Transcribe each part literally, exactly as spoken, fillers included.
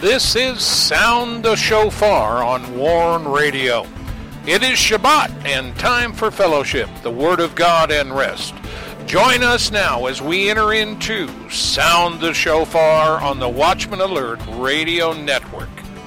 This is Sound the Shofar on Warn Radio. It is Shabbat and time for fellowship, the Word of God, and rest. Join us now as we enter into Sound the Shofar on the Watchman Alert Radio Network.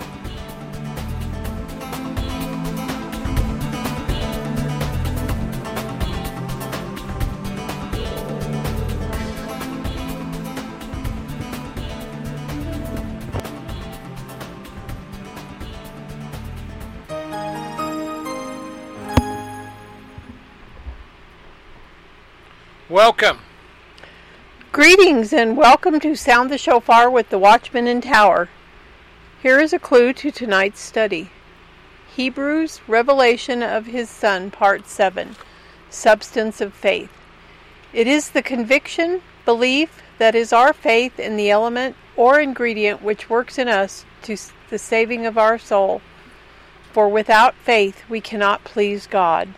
Welcome. Greetings and welcome to Sound the Shofar with the Watchman in Tower. Here is a clue to tonight's study. Hebrews, Revelation of His Son, Part seven, Substance of Faith. It is the conviction, belief, that is our faith in the element or ingredient which works in us to the saving of our soul. For without faith we cannot please God.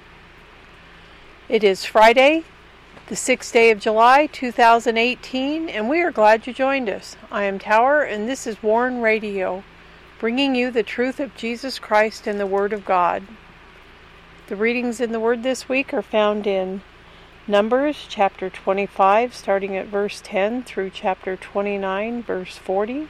It is Friday, the sixth day of July, two thousand eighteen, and we are glad you joined us. I am Tower, and this is Warn Radio, bringing you the truth of Jesus Christ and the Word of God. The readings in the Word this week are found in Numbers chapter twenty-five, starting at verse ten, through chapter twenty-nine, verse forty.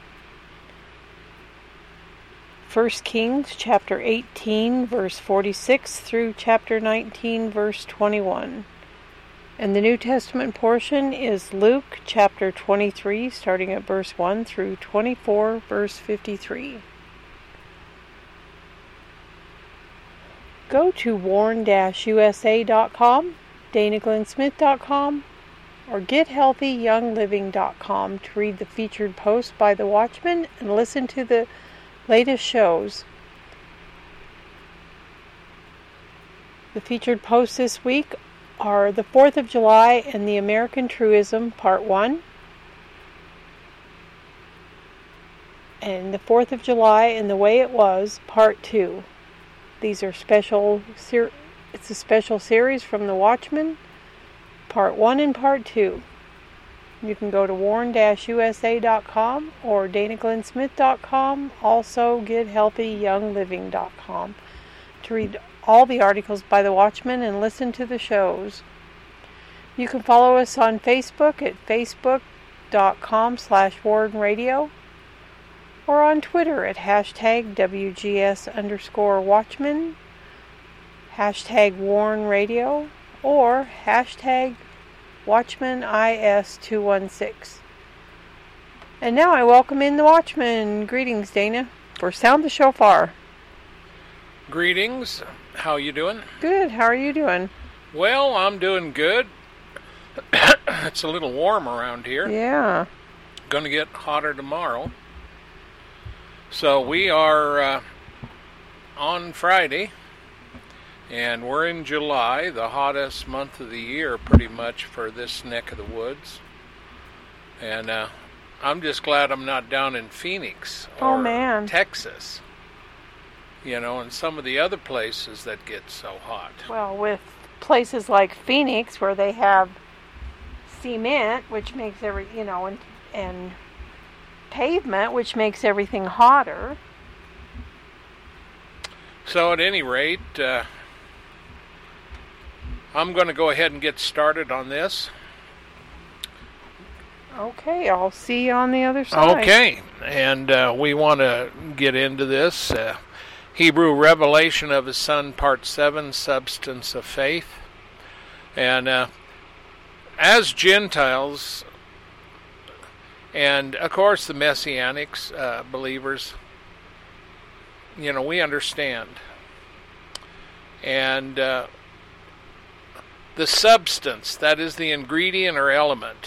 First Kings chapter eighteen, verse forty-six, through chapter nineteen, verse twenty-one. And the New Testament portion is Luke chapter twenty-three, starting at verse one through twenty-four, verse fifty-three. Go to warn dash U S A dot com, Dana Glenn Smith dot com, or get healthy young living dot com to read the featured posts by the Watchman and listen to the latest shows. The featured posts this week are the fourth of July and the American Truism, Part one, and the fourth of July and the Way It Was, Part two. These are special, ser- it's a special series from the Watchman, Part one and Part two. You can go to warn dash U S A dot com or Dana Glenn Smith dot com, also get healthy young living dot com to read all the articles by the Watchman and listen to the shows. You can follow us on Facebook at facebook.com slash Warn Radio or on Twitter at hashtag W G S underscore Watchman, hashtag Warn Radio, or hashtag Watchman I S two one six. And now I welcome in the Watchman. Greetings, Dana, for Sound the Shofar. Greetings. How you doing? Good. How are you doing? Well, I'm doing good. It's a little warm around here. Yeah. Going to get hotter tomorrow. So we are uh, on Friday, and we're in July, the hottest month of the year pretty much for this neck of the woods. And uh, I'm just glad I'm not down in Phoenix or oh, man. Texas. You know, and some of the other places that get so hot. Well, with places like Phoenix where they have cement, which makes every, you know, and, and pavement, which makes everything hotter. So at any rate, uh, I'm going to go ahead and get started on this. Okay, I'll see you on the other side. Okay, and uh, we want to get into this. Uh, Hebrew Revelation of His Son, Part seven, Substance of Faith. And uh, as Gentiles, and of course the Messianics, uh, believers, you know, we understand. And uh, the substance, that is the ingredient or element,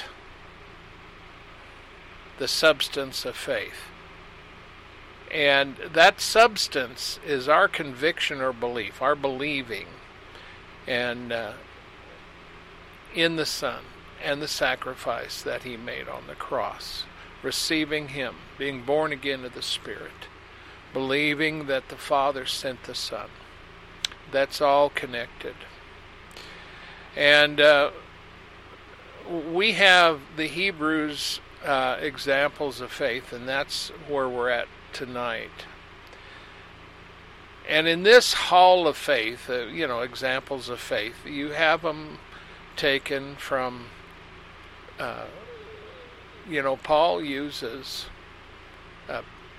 the substance of faith. And that substance is our conviction or belief, our believing and uh, in the Son and the sacrifice that He made on the cross, receiving Him, being born again of the Spirit, believing that the Father sent the Son. That's all connected. And uh, we have the Hebrews uh, examples of faith, and that's where we're at tonight. And in this hall of faith, uh, you know, examples of faith, you have them taken from, uh, you know, Paul uses, uh,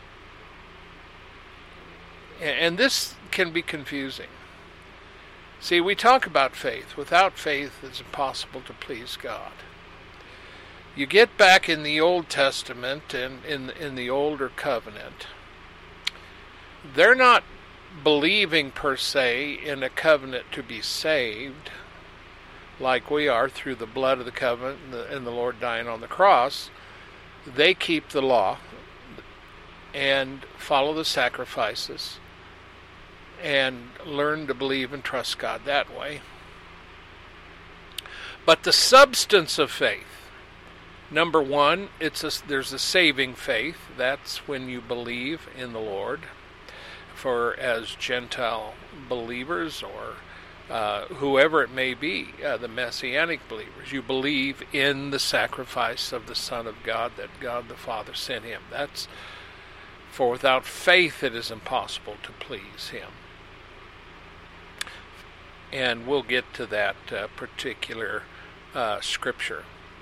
and this can be confusing. See, we talk about faith. Without faith, it's impossible to please God. You get back in the Old Testament and in, in the older covenant, they're not believing per se in a covenant to be saved, like we are through the blood of the covenant and the, and the Lord dying on the cross. They keep the law and follow the sacrifices and learn to believe and trust God that way. But the substance of faith, number one, it's a, there's a saving faith. That's when you believe in the Lord. For as Gentile believers or uh, whoever it may be, uh, the Messianic believers, you believe in the sacrifice of the Son of God, that God the Father sent him. That's for without faith it is impossible to please him. And we'll get to that uh, particular uh, scripture.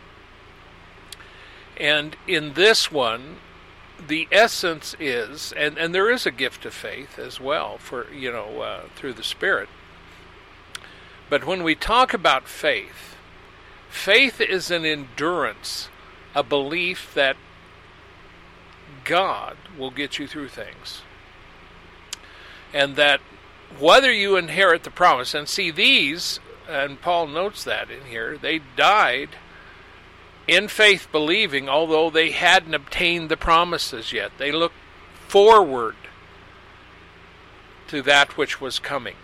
And in this one, the essence is, and, and there is a gift of faith as well, for you know, uh, through the Spirit. But when we talk about faith, faith is an endurance, a belief that God will get you through things. And that whether you inherit the promise, and see these, and Paul notes that in here, they died in faith believing, although they hadn't obtained the promises yet. They looked forward to that which was coming.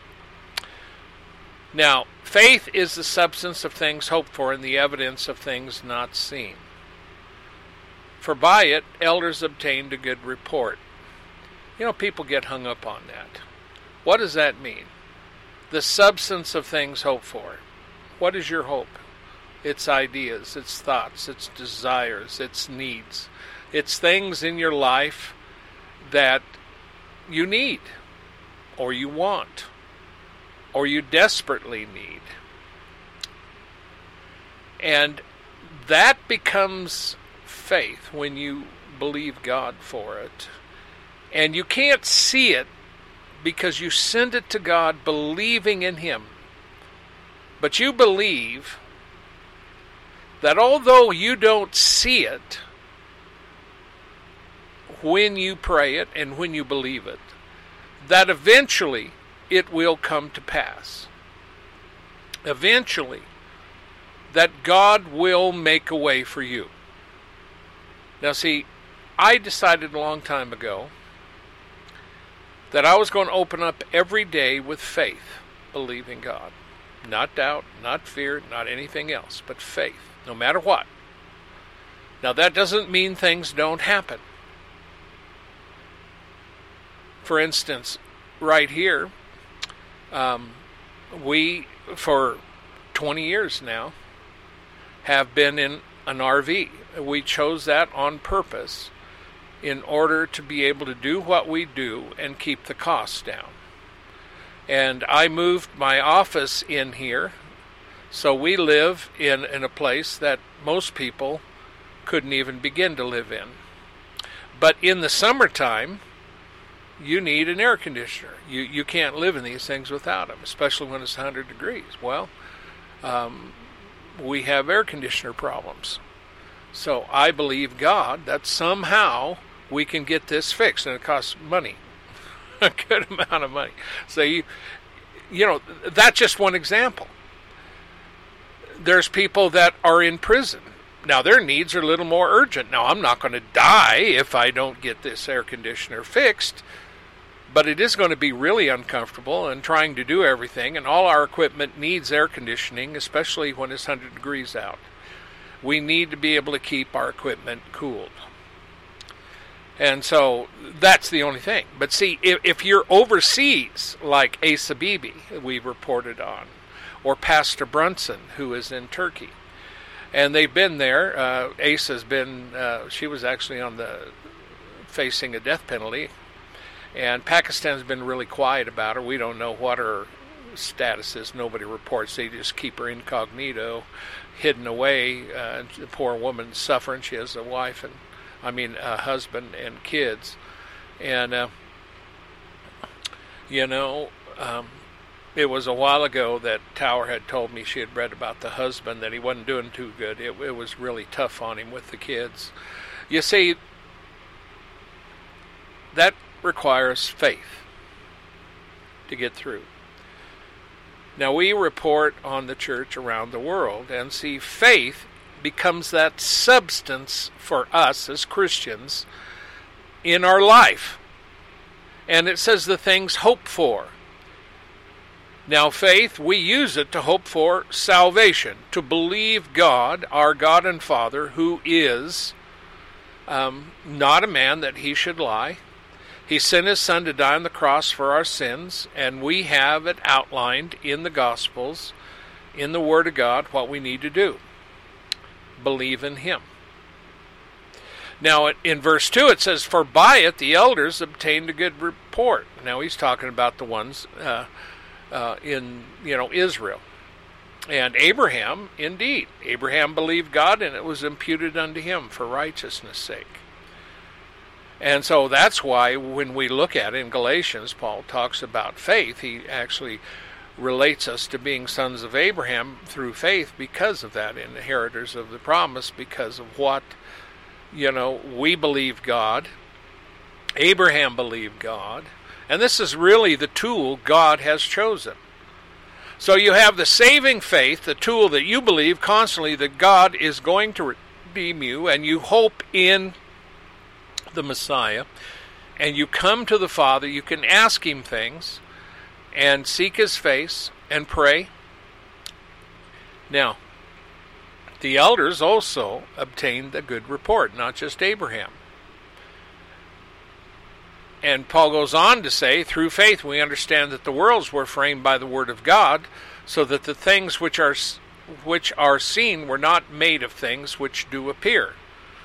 Now, faith is the substance of things hoped for and the evidence of things not seen. For by it, elders obtained a good report. You know, people get hung up on that. What does that mean? The substance of things hoped for. What is your hope? It's ideas, it's thoughts, it's desires, it's needs. It's things in your life that you need, or you want, or you desperately need. And that becomes faith when you believe God for it. And you can't see it because you send it to God believing in him. But you believe that although you don't see it, when you pray it and when you believe it, that eventually it will come to pass. Eventually, that God will make a way for you. Now see, I decided a long time ago that I was going to open up every day with faith, believing God. Not doubt, not fear, not anything else, but faith, no matter what. Now that doesn't mean things don't happen. For instance, right here, um, we, for twenty years now, have been in an R V. We chose that on purpose in order to be able to do what we do and keep the costs down. And I moved my office in here, so we live in, in a place that most people couldn't even begin to live in. But in the summertime, you need an air conditioner. You you can't live in these things without them, especially when it's one hundred degrees. Well, um, we have air conditioner problems. So I believe God that somehow we can get this fixed, and it costs money, a good amount of money. So you, you know, that's just one example. There's people that are in prison. Now their needs are a little more urgent. Now I'm not going to die if I don't get this air conditioner fixed, but it is going to be really uncomfortable and trying to do everything, and all our equipment needs air conditioning, especially when it's one hundred degrees out. We need to be able to keep our equipment cooled. And so that's the only thing. But see, if, if you're overseas, like Asa Bibi, we reported on, or Pastor Brunson, who is in Turkey, And they've been there. Uh, Ace has been, uh, she was actually on the, facing a death penalty. And Pakistan's been really quiet about her. We don't know what her status is. Nobody reports. They just keep her incognito, hidden away. Uh, the poor woman's suffering. She has a wife and, I mean, a husband and kids. And, uh, you know, um, it was a while ago that Tower had told me she had read about the husband, that he wasn't doing too good. It, it was really tough on him with the kids. You see, that requires faith to get through. Now, we report on the church around the world, and see, faith becomes that substance for us as Christians in our life. And it says the things hoped for. Now, faith, we use it to hope for salvation, to believe God, our God and Father, who is um, not a man that he should lie. He sent his Son to die on the cross for our sins, and we have it outlined in the Gospels, in the Word of God, what we need to do. Believe in him. Now, in verse two, it says, "For by it the elders obtained a good report." Now, he's talking about the ones uh, uh, in, you know, Israel. And Abraham, indeed, Abraham believed God, and it was imputed unto him for righteousness' sake. And so that's why when we look at it in Galatians, Paul talks about faith. He actually relates us to being sons of Abraham through faith because of that, inheritors of the promise, because of what, you know, we believe God. Abraham believed God. And this is really the tool God has chosen. So you have the saving faith, the tool that you believe constantly that God is going to redeem you, and you hope in the Messiah, and you come to the Father. You can ask him things and seek his face and pray. Now, the elders also obtained a good report, not just Abraham. And Paul goes on to say, through faith we understand that the worlds were framed by the word of God, so that the things which are which are seen were not made of things which do appear.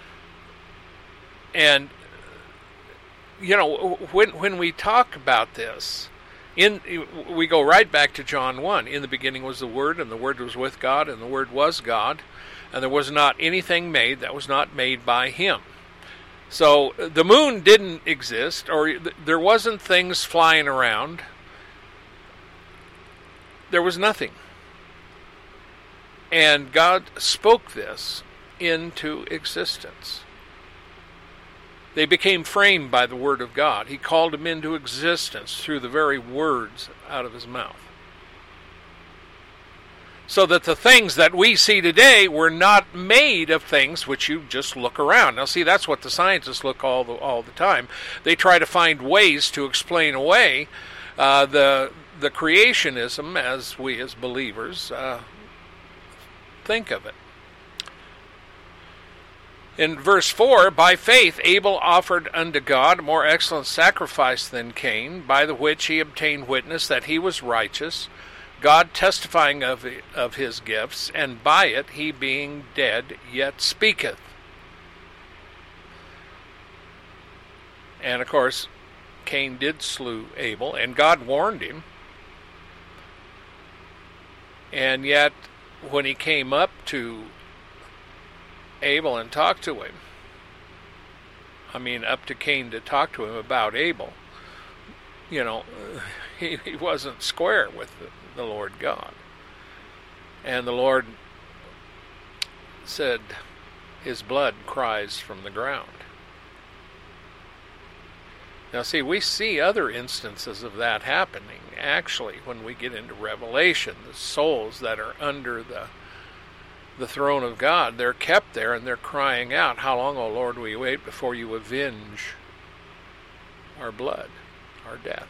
And, you know, when when we talk about this, in we go right back to John one. In the beginning was the Word, and the Word was with God, and the Word was God, and there was not anything made that was not made by him. So the moon didn't exist, or there wasn't things flying around. There was nothing. And God spoke this into existence. They became framed by the Word of God. He called them into existence through the very words out of his mouth. So that the things that we see today were not made of things which you just look around. Now, see, that's what the scientists look all the all the time. They try to find ways to explain away uh, the the creationism as we as believers uh, think of it. In verse four, by faith Abel offered unto God a more excellent sacrifice than Cain, by the which he obtained witness that he was righteous, God testifying of of his gifts, and by it he being dead yet speaketh. And of course, Cain did slew Abel, and God warned him. And yet, when he came up to Abel and talked to him, I mean, up to Cain to talk to him about Abel, you know, he, he wasn't square with the, the Lord God. And the Lord said, his blood cries from the ground. Now see, we see other instances of that happening, actually, when we get into Revelation. The souls that are under the the throne of God, they're kept there and they're crying out, how long, O Lord, will you wait before you avenge our blood, our death?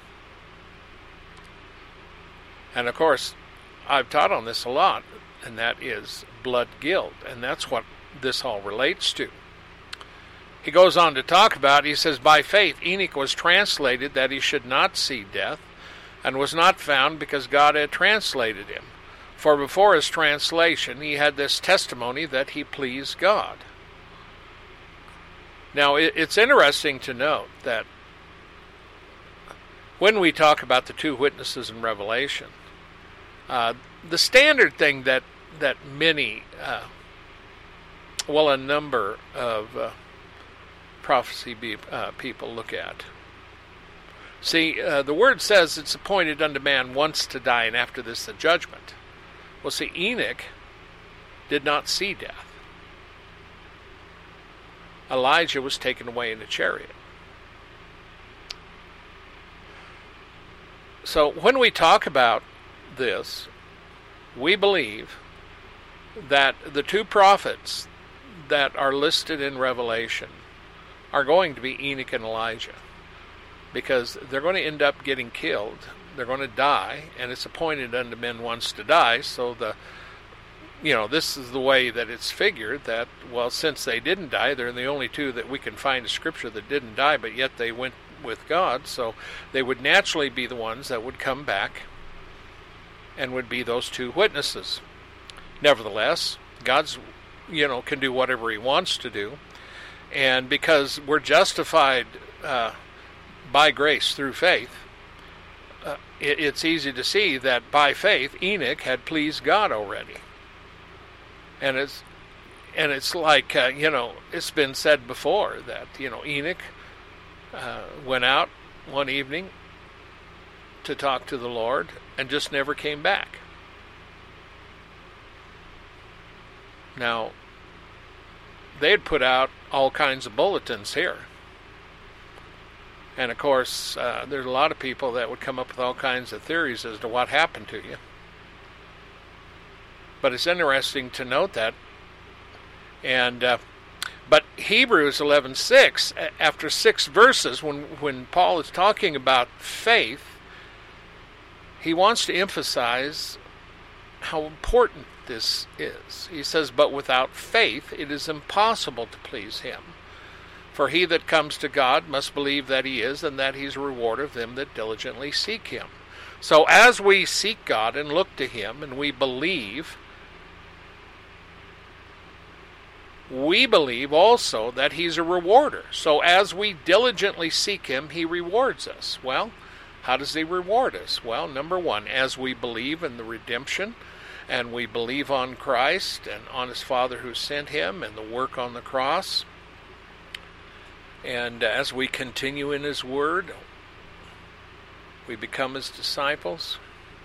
And of course, I've taught on this a lot, and that is blood guilt, and that's what this all relates to. He goes on to talk about, he says, by faith Enoch was translated that he should not see death, and was not found because God had translated him. For before his translation, he had this testimony that he pleased God. Now, it's interesting to note that when we talk about the two witnesses in Revelation, uh, the standard thing that, that many, uh, well, a number of uh, prophecy be, uh, people look at. See, uh, the word says it's appointed unto man once to die, and after this the judgment. Well, see, Enoch did not see death. Elijah was taken away in a chariot. So when we talk about this, we believe that the two prophets that are listed in Revelation are going to be Enoch and Elijah, because they're going to end up getting killed. They're going to die, and it's appointed unto men once to die. So the, you know, this is the way that it's figured that, well, since they didn't die, they're the only two that we can find in Scripture that didn't die, but yet they went with God. So they would naturally be the ones that would come back and would be those two witnesses. Nevertheless, God's, you know, can do whatever he wants to do. And because we're justified uh, by grace through faith, uh, it, it's easy to see that by faith Enoch had pleased God already. And it's and it's like uh, you know, it's been said before that, you know, Enoch uh, went out one evening to talk to the Lord and just never came back. Now, they had put out all kinds of bulletins here. And of course, uh, there's a lot of people that would come up with all kinds of theories as to what happened to you. But it's interesting to note that. And uh, but Hebrews eleven six, after six verses, when when Paul is talking about faith, he wants to emphasize how important this is. He says, "But without faith it is impossible to please him. For he that comes to God must believe that he is, and that he's a rewarder of them that diligently seek him." So as we seek God and look to him and we believe, we believe also that he's a rewarder. So as we diligently seek him, he rewards us. Well, how does he reward us? Well, number one, as we believe in the redemption, and we believe on Christ and on his Father who sent him and the work on the cross, and as we continue in his word, we become his disciples.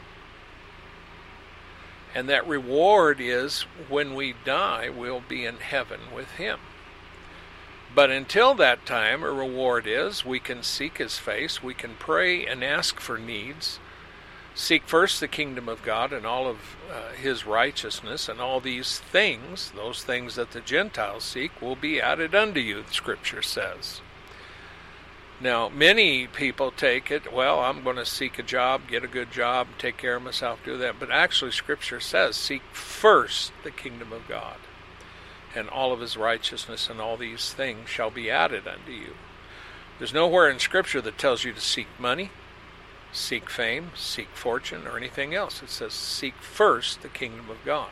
And that reward is, when we die, we'll be in heaven with him. But until that time, a reward is, we can seek his face, we can pray and ask for needs, seek first the kingdom of God and all of uh, his righteousness, and all these things, those things that the Gentiles seek, will be added unto you, the Scripture says. Now, many people take it, well, I'm going to seek a job, get a good job, take care of myself, do that. But actually, Scripture says, seek first the kingdom of God, and all of his righteousness, and all these things shall be added unto you. There's nowhere in Scripture that tells you to seek money, seek fame, seek fortune, or anything else. It says, seek first the kingdom of God.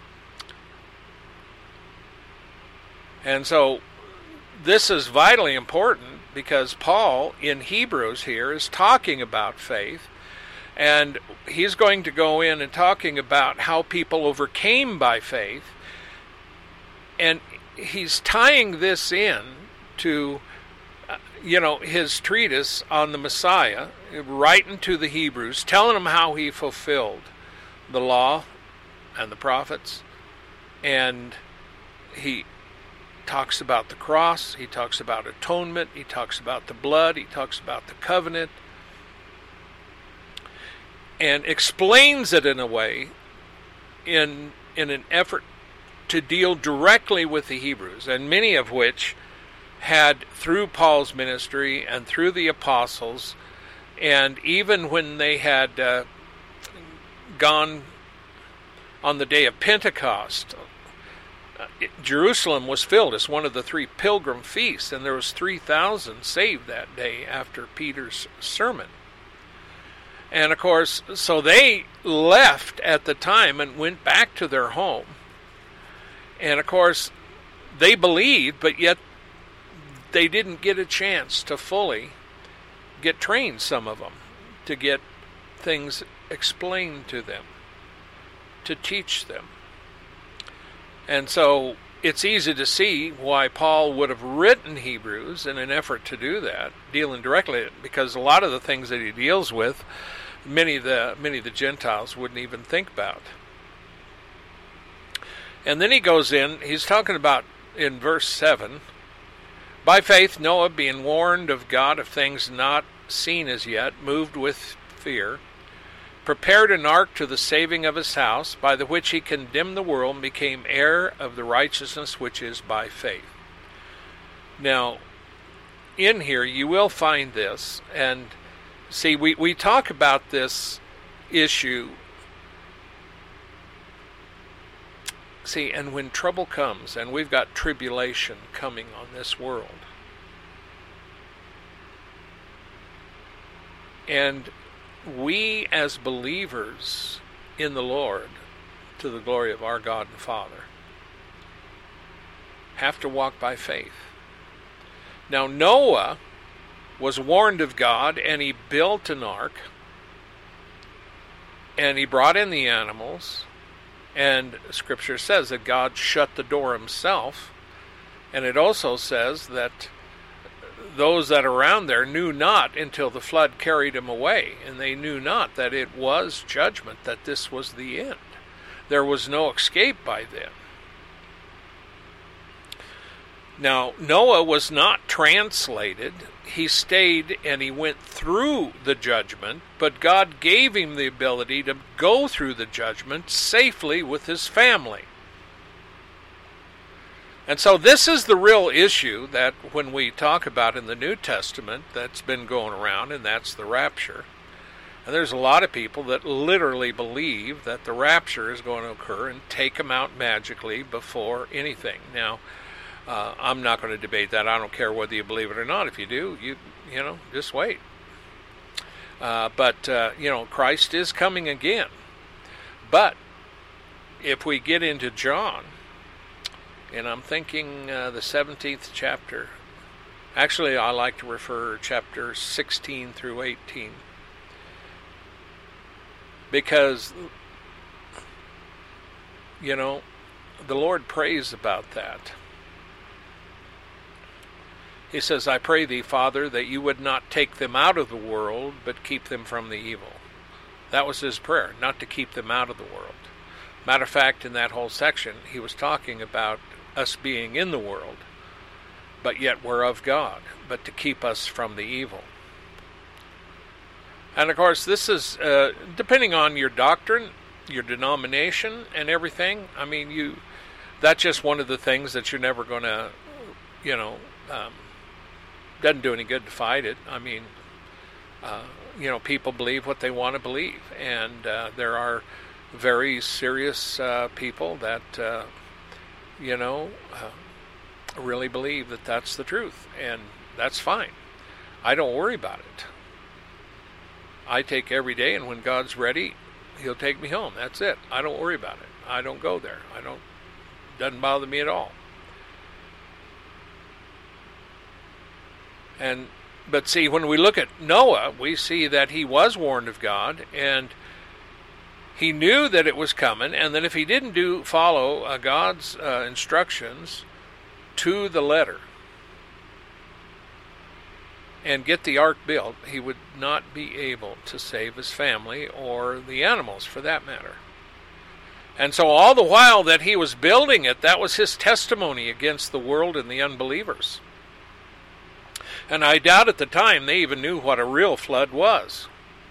And so, this is vitally important, because Paul in Hebrews here is talking about faith, and he's going to go in and talking about how people overcame by faith, and he's tying this in to, you know, his treatise on the Messiah, writing to the Hebrews, telling them how he fulfilled the law and the prophets, and he talks about the cross, he talks about atonement, he talks about the blood, he talks about the covenant, and explains it in a way in in an effort to deal directly with the Hebrews, and many of which had, through Paul's ministry and through the apostles, and even when they had uh, gone on the day of Pentecost, Jerusalem was filled as one of the three pilgrim feasts, and there was three thousand saved that day after Peter's sermon. And of course, so they left at the time and went back to their home. And of course, they believed, but yet they didn't get a chance to fully get trained, some of them, to get things explained to them, to teach them. And so it's easy to see why Paul would have written Hebrews in an effort to do that, dealing directly, because a lot of the things that he deals with, many of the many of the Gentiles wouldn't even think about. And then he goes in, he's talking about in verse seven, by faith Noah, being warned of God of things not seen as yet, moved with fear, prepared an ark to the saving of his house, by the which he condemned the world and became heir of the righteousness which is by faith. Now, in here you will find this, and see, we, we talk about this issue. See, and when trouble comes, and we've got tribulation coming on this world, and we as believers in the Lord, to the glory of our God and Father, have to walk by faith. Now, Noah was warned of God, and he built an ark, and he brought in the animals, and Scripture says that God shut the door himself, and it also says that those that are around there knew not until the flood carried him away, and they knew not that it was judgment, that this was the end. There was no escape by then. Now, Noah was not translated. He stayed and he went through the judgment, but God gave him the ability to go through the judgment safely with his family. And so this is the real issue that when we talk about in the New Testament that's been going around, and that's the rapture. And there's a lot of people that literally believe that the rapture is going to occur and take them out magically before anything. Now, uh, I'm not going to debate that. I don't care whether you believe it or not. If you do, you you know, just wait. Uh, but, uh, you know, Christ is coming again. But if we get into John, and I'm thinking uh, the seventeenth chapter. Actually, I like to refer chapter sixteen through eighteen. Because, you know, the Lord prays about that. He says, I pray thee, Father, that you would not take them out of the world, but keep them from the evil. That was his prayer, not to keep them out of the world. Matter of fact, in that whole section, he was talking about us being in the world, but yet we're of God, but to keep us from the evil. And of course, this is, uh, depending on your doctrine, your denomination, and everything, I mean, you, that's just one of the things that you're never going to, you know, um, doesn't do any good to fight it. I mean, uh, you know, people believe what they want to believe, and uh, there are very serious uh, people that, uh, you know, uh, really believe that that's the truth, and that's fine. I don't worry about it. I take every day, and when God's ready, he'll take me home. That's it. I don't worry about it. I don't go there. I don't, doesn't bother me at all. And, but see, when we look at Noah, we see that he was warned of God, and he knew that it was coming, and that if he didn't do follow uh, God's uh, instructions to the letter and get the ark built, he would not be able to save his family or the animals for that matter. And so all the while that he was building it, that was his testimony against the world and the unbelievers. And I doubt at the time they even knew what a real flood was.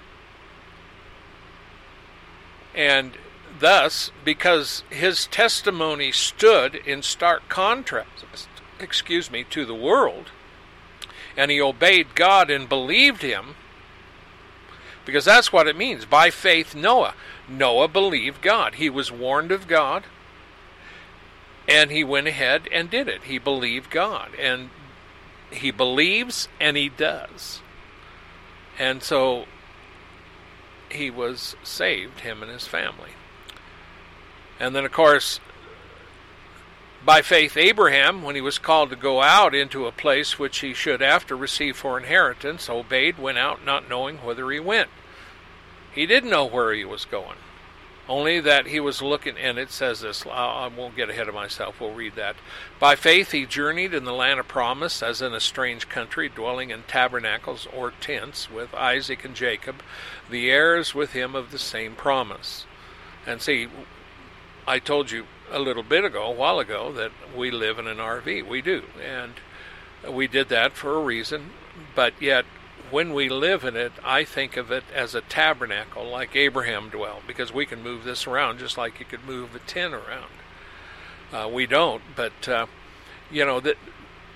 And thus, because his testimony stood in stark contrast, excuse me, to the world, and he obeyed God and believed him, because that's what it means. By faith, Noah. Noah believed God. He was warned of God, and he went ahead and did it. He believed God, and he believes and he does. And so he was saved, him and his family. And then, of course, by faith, Abraham, when he was called to go out into a place which he should after receive for inheritance, obeyed, went out not knowing whither he went. He didn't know where he was going, only that he was looking, and it says this, I won't get ahead of myself, we'll read that. By faith he journeyed in the land of promise, as in a strange country, dwelling in tabernacles or tents with Isaac and Jacob, the heirs with him of the same promise. And see, I told you a little bit ago, a while ago, that we live in an R V. We do. And we did that for a reason. But yet, when we live in it, I think of it as a tabernacle, like Abraham dwelt, because we can move this around just like you could move a tent around. Uh, we don't, but, uh, you know, that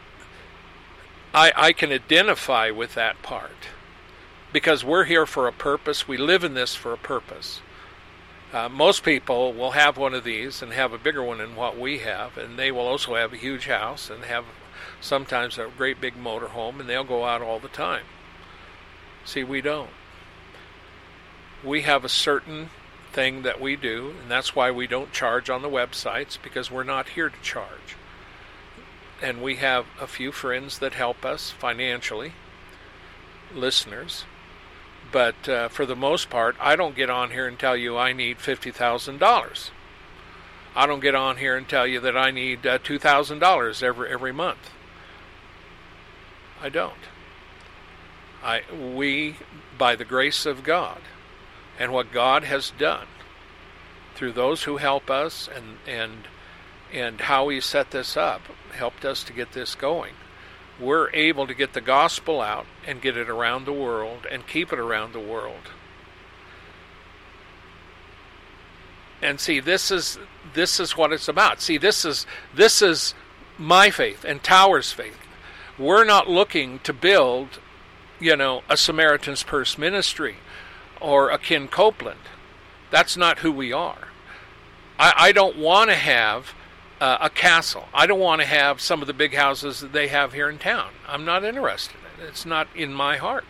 I, I can identify with that part. Because we're here for a purpose. We live in this for a purpose. Uh, most people will have one of these and have a bigger one than what we have, and they will also have a huge house and have sometimes a great big motorhome, and they'll go out all the time. See, we don't. We have a certain thing that we do, and that's why we don't charge on the websites, because we're not here to charge. And we have a few friends that help us financially, listeners. But uh, for the most part, I don't get on here and tell you I need fifty thousand dollars. I don't get on here and tell you that I need uh, two thousand dollars every every month. I don't. I we, by the grace of God, and what God has done through those who help us, and and and how He set this up, helped us to get this going. We're able to get the gospel out and get it around the world and keep it around the world. And see, this is this is what it's about. See, this is this is my faith and Tower's faith. We're not looking to build, you know, a Samaritan's Purse ministry or a Ken Copeland. That's not who we are. I, I don't want to have Uh, a castle. I don't want to have some of the big houses that they have here in town. I'm not interested in it. It's not in my heart.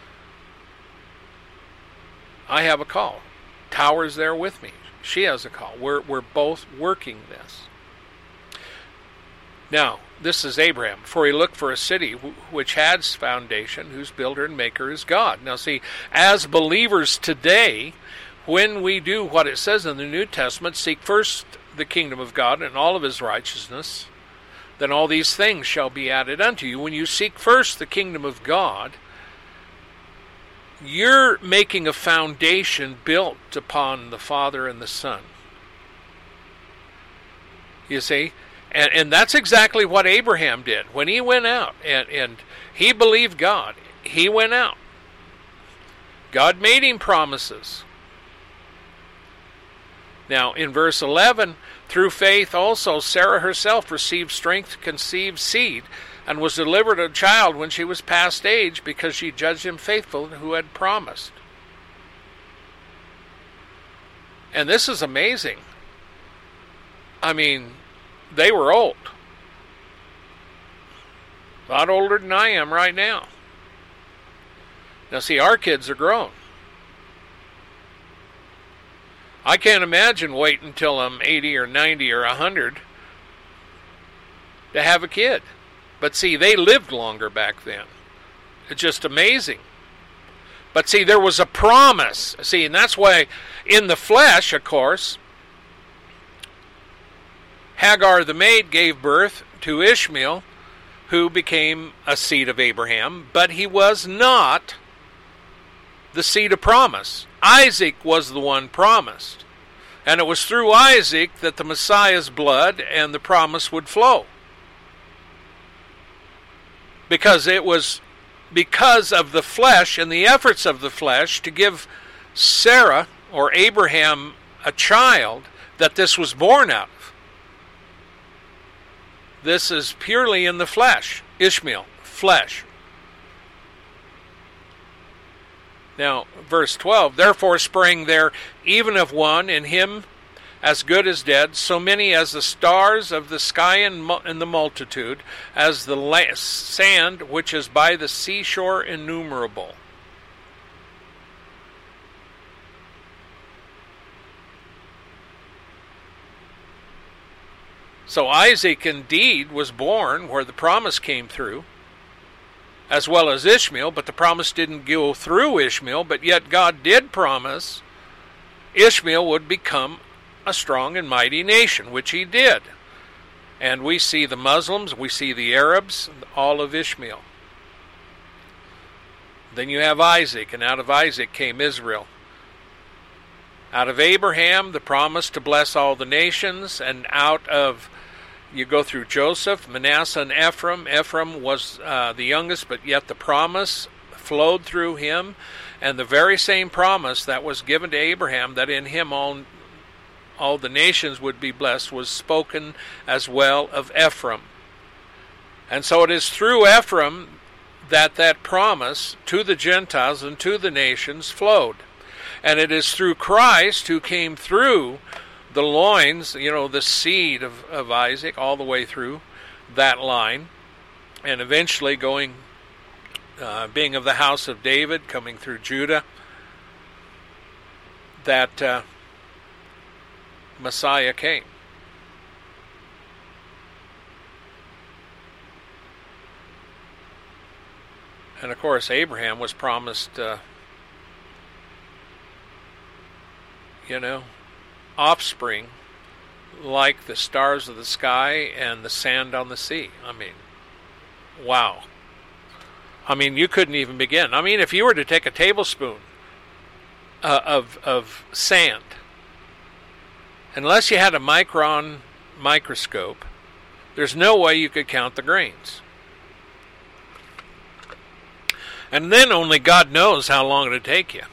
I have a call. Tower's there with me. She has a call. We're we're both working this. Now, this is Abraham. For he looked for a city which had foundation, whose builder and maker is God. Now see, as believers today, when we do what it says in the New Testament, seek first the kingdom of God and all of His righteousness, then all these things shall be added unto you. When you seek first the kingdom of God, you're making a foundation built upon the Father and the Son. You see? And, and that's exactly what Abraham did. When he went out and, and he believed God, he went out. God made him promises. Now, in verse eleven, through faith also Sarah herself received strength to conceive seed, and was delivered a child when she was past age, because she judged him faithful who had promised. And this is amazing. I mean, they were old. A lot older than I am right now. Now see, our kids are grown. I can't imagine waiting until I'm eighty or ninety or one hundred to have a kid. But see, they lived longer back then. It's just amazing. But see, there was a promise. See, and that's why in the flesh, of course, Hagar the maid gave birth to Ishmael, who became a seed of Abraham, but he was not the seed of promise. Isaac was the one promised. And it was through Isaac that the Messiah's blood and the promise would flow. Because it was because of the flesh and the efforts of the flesh to give Sarah or Abraham a child that this was born out of. This is purely in the flesh. Ishmael, flesh. Now, verse twelve, therefore sprang there even of one in him as good as dead, so many as the stars of the sky in, in the multitude, as the la- sand which is by the seashore innumerable. So Isaac indeed was born where the promise came through, as well as Ishmael, but the promise didn't go through Ishmael, but yet God did promise Ishmael would become a strong and mighty nation, which he did. And we see the Muslims, we see the Arabs, all of Ishmael. Then you have Isaac, and out of Isaac came Israel. Out of Abraham, the promise to bless all the nations, and out of, you go through Joseph, Manasseh, and Ephraim. Ephraim was uh, the youngest, but yet the promise flowed through him, and the very same promise that was given to Abraham, that in him all, all the nations would be blessed, was spoken as well of Ephraim. And so it is through Ephraim that that promise to the Gentiles and to the nations flowed. And it is through Christ, who came through the loins, you know, the seed of, of Isaac, all the way through that line, and eventually going, uh, being of the house of David, coming through Judah, that uh, Messiah came. And of course, Abraham was promised, uh, you know, offspring like the stars of the sky and the sand on the sea. I mean, wow. I mean, you couldn't even begin. I mean, if you were to take a tablespoon uh, of of sand, unless you had a micron microscope, there's no way you could count the grains. And then only God knows how long it'd take you.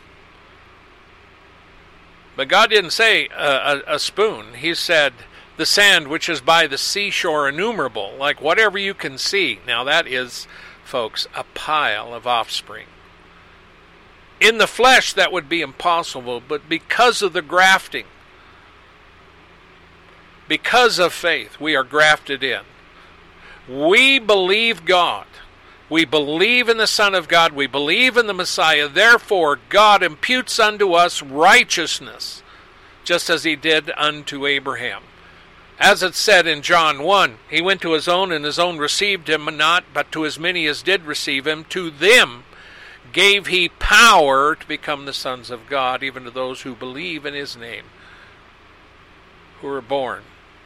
But God didn't say a, a, a spoon. He said the sand which is by the seashore innumerable, like whatever you can see. Now that is, folks, a pile of offspring. In the flesh that would be impossible, but because of the grafting, because of faith, we are grafted in. We believe God. We believe in the Son of God. We believe in the Messiah. Therefore, God imputes unto us righteousness, just as he did unto Abraham. As it said in John one, he went to his own, and his own received him not, but to as many as did receive him, to them gave he power to become the sons of God, even to those who believe in his name, who were born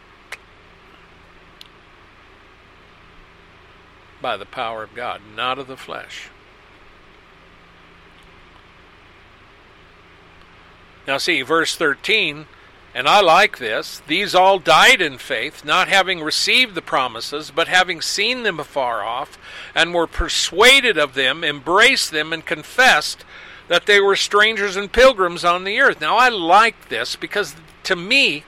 by the power of God, not of the flesh. Now see, verse thirteen, and I like this, these all died in faith, not having received the promises, but having seen them afar off, and were persuaded of them, embraced them, and confessed that they were strangers and pilgrims on the earth. Now I like this, because to me,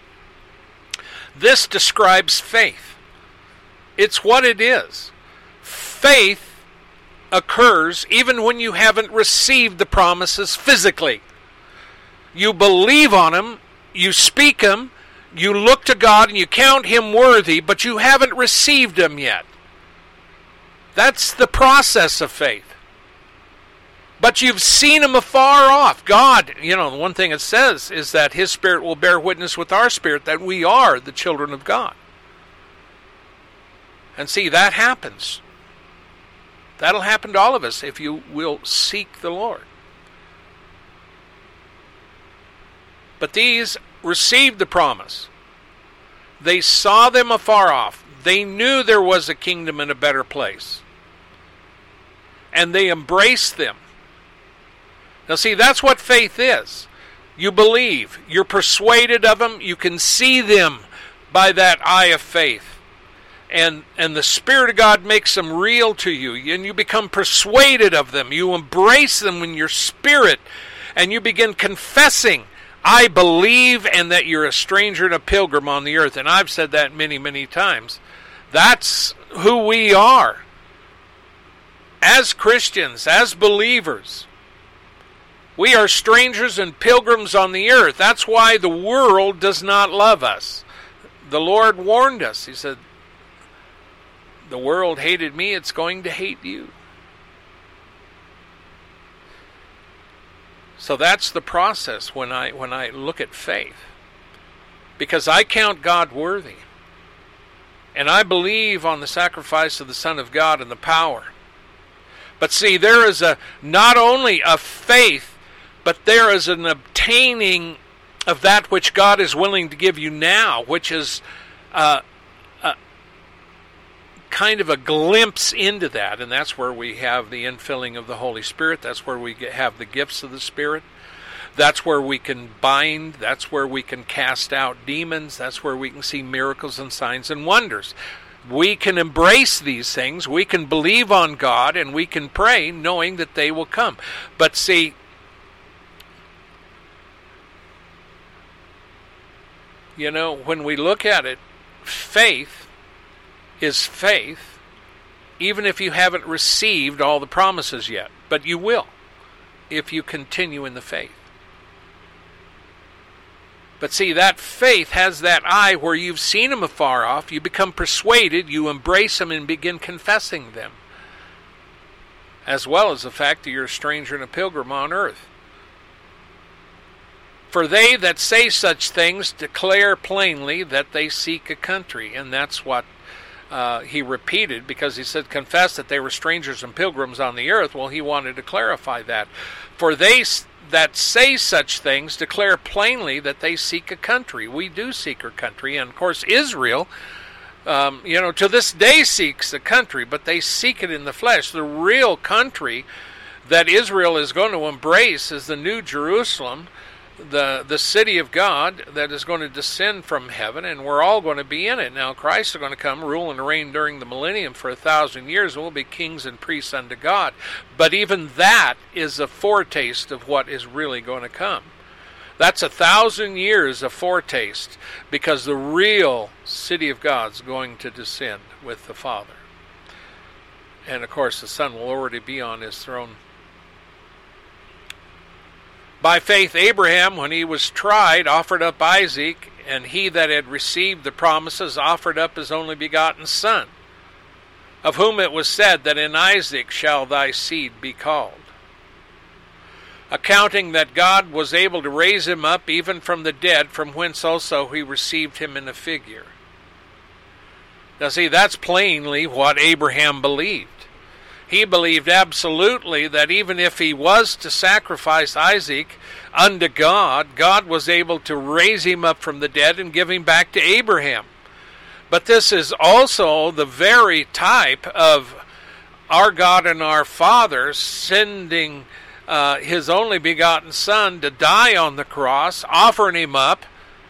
this describes faith. It's what it is. Faith occurs even when you haven't received the promises physically. You believe on them, you speak them, you look to God and you count him worthy, but you haven't received them yet. That's the process of faith. But you've seen him afar off. God, you know, the one thing it says is that his Spirit will bear witness with our spirit that we are the children of God. And see, that happens. That'll happen to all of us if you will seek the Lord. But these received the promise. They saw them afar off. They knew there was a kingdom in a better place. And they embraced them. Now see, that's what faith is. You believe. You're persuaded of them. You can see them by that eye of faith. And and the Spirit of God makes them real to you, and you become persuaded of them. You embrace them in your spirit, and you begin confessing, I believe, and that you're a stranger and a pilgrim on the earth. And I've said that many, many times. That's who we are. As Christians, as believers, we are strangers and pilgrims on the earth. That's why the world does not love us. The Lord warned us. He said, the world hated me, it's going to hate you. So that's the process when I when I look at faith. Because I count God worthy. And I believe on the sacrifice of the Son of God and the power. But see, there is a not only a faith, but there is an obtaining of that which God is willing to give you now, which is uh, a kind of a glimpse into that. And that's where we have the infilling of the Holy Spirit. That's where we get, have the gifts of the Spirit. That's where we can bind. That's where we can cast out demons. That's where we can see miracles and signs and wonders. We can embrace these things. We can believe on God, and we can pray knowing that they will come. But see, you know, when we look at it, faith is faith, even if you haven't received all the promises yet. But you will, if you continue in the faith. But see, that faith has that eye where you've seen them afar off, you become persuaded, you embrace them and begin confessing them. As well as the fact that you're a stranger and a pilgrim on earth. For they that say such things declare plainly that they seek a country. And that's what uh, he repeated, because he said, confess that they were strangers and pilgrims on the earth. Well, he wanted to clarify that. For they that say such things declare plainly that they seek a country. We do seek our country. And of course, Israel, um, you know, to this day seeks a country, but they seek it in the flesh. The real country that Israel is going to embrace is the New Jerusalem, the the city of God that is going to descend from heaven, and we're all going to be in it. Now Christ is going to come, rule and reign during the millennium for a thousand years, and we'll be kings and priests unto God. But even that is a foretaste of what is really going to come. That's a thousand years of foretaste, because the real city of God's going to descend with the Father. And of course the Son will already be on his throne. By faith, Abraham, when he was tried, offered up Isaac, and he that had received the promises offered up his only begotten son, of whom it was said that in Isaac shall thy seed be called. Accounting that God was able to raise him up even from the dead, from whence also he received him in a figure. Now see, that's plainly what Abraham believed. He believed absolutely that even if he was to sacrifice Isaac unto God, God was able to raise him up from the dead and give him back to Abraham. But this is also the very type of our God and our Father sending uh, his only begotten Son to die on the cross, offering him up.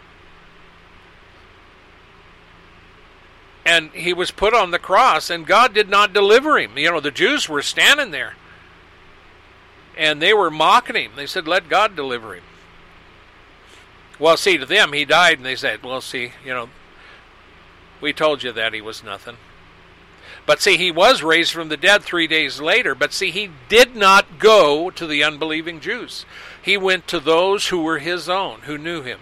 And he was put on the cross, and God did not deliver him. You know, the Jews were standing there, and they were mocking him. They said, let God deliver him. Well, see, to them, he died, and they said, well, see, you know, we told you that he was nothing. But see, he was raised from the dead three days later. But see, he did not go to the unbelieving Jews. He went to those who were his own, who knew him.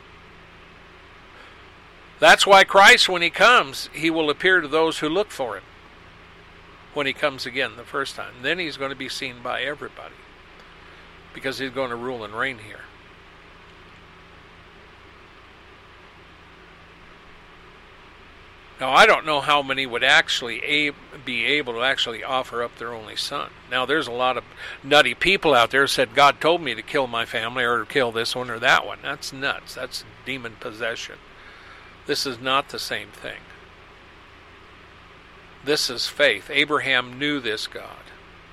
That's why Christ, when he comes, he will appear to those who look for him when he comes again the first time. Then he's going to be seen by everybody, because he's going to rule and reign here. Now, I don't know how many would actually a- be able to actually offer up their only son. Now, there's a lot of nutty people out there who said, God told me to kill my family or to kill this one or that one. That's nuts. That's demon possession. This is not the same thing. This is faith. Abraham knew this God.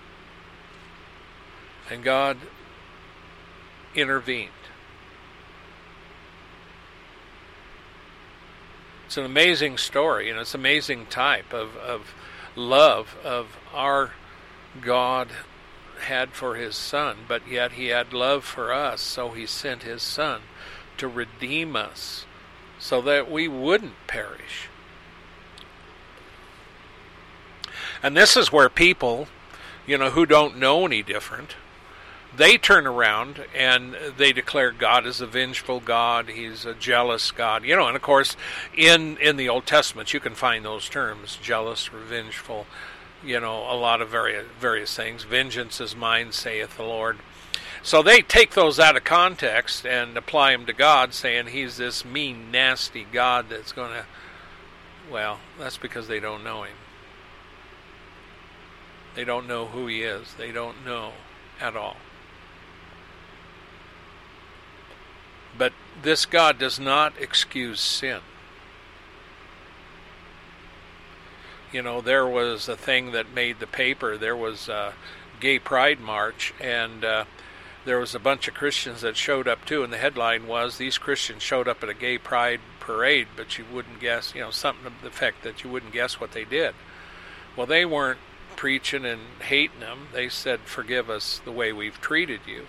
And God intervened. It's an amazing story, and it's an amazing type of, of love of our God had for his Son, but yet he had love for us, so he sent his Son to redeem us, so that we wouldn't perish. And this is where people, you know, who don't know any different, they turn around and they declare God is a vengeful God, he's a jealous God. You know, and of course, in, in the Old Testament, you can find those terms, jealous, revengeful, you know, a lot of various, various things. Vengeance is mine, saith the Lord. So they take those out of context and apply them to God, saying he's this mean, nasty God that's going to Well, that's because they don't know him. They don't know who he is. They don't know at all. But this God does not excuse sin. You know, there was a thing that made the paper. There was a gay pride march, and uh, there was a bunch of Christians that showed up too, and the headline was, these Christians showed up at a gay pride parade, but you wouldn't guess, you know, something to the effect that you wouldn't guess what they did. Well, they weren't preaching and hating them. They said, forgive us the way we've treated you.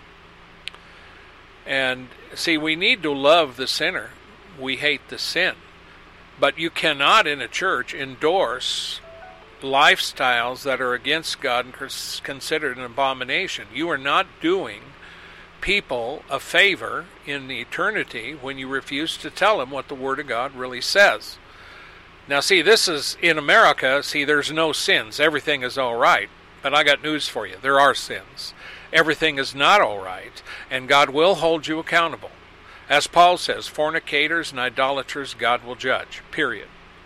And see, we need to love the sinner. We hate the sin. But you cannot in a church endorse lifestyles that are against God and considered an abomination. You are not doing people a favor in eternity when you refuse to tell them what the Word of God really says. Now see, this is in America. See, there's no sins. Everything is all right. But I got news for you. There are sins. Everything is not all right, and God will hold you accountable. As Paul says, fornicators and idolaters God will judge, period.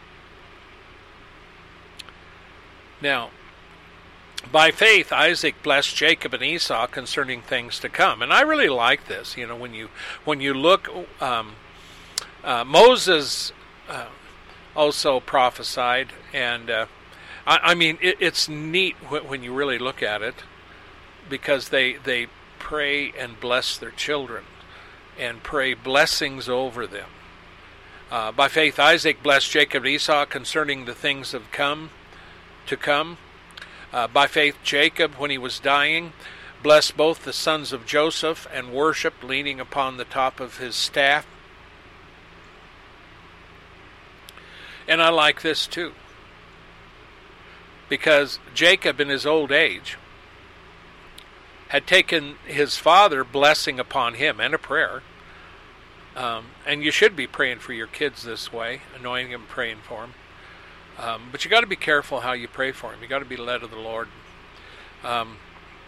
Now, by faith, Isaac blessed Jacob and Esau concerning things to come. And I really like this. You know, when you when you look, um, uh, Moses uh, also prophesied, and uh, I, I mean, it, it's neat when, when you really look at it, because they they pray and bless their children and pray blessings over them. Uh, by faith, Isaac blessed Jacob and Esau concerning the things of come to come. Uh, by faith, Jacob, when he was dying, blessed both the sons of Joseph and worshipped, leaning upon the top of his staff. And I like this too, because Jacob, in his old age, had taken his father blessing upon him and a prayer. Um, and you should be praying for your kids this way, anointing them, praying for them. Um, but you got to be careful how you pray for them. You got to be led of the Lord. Um,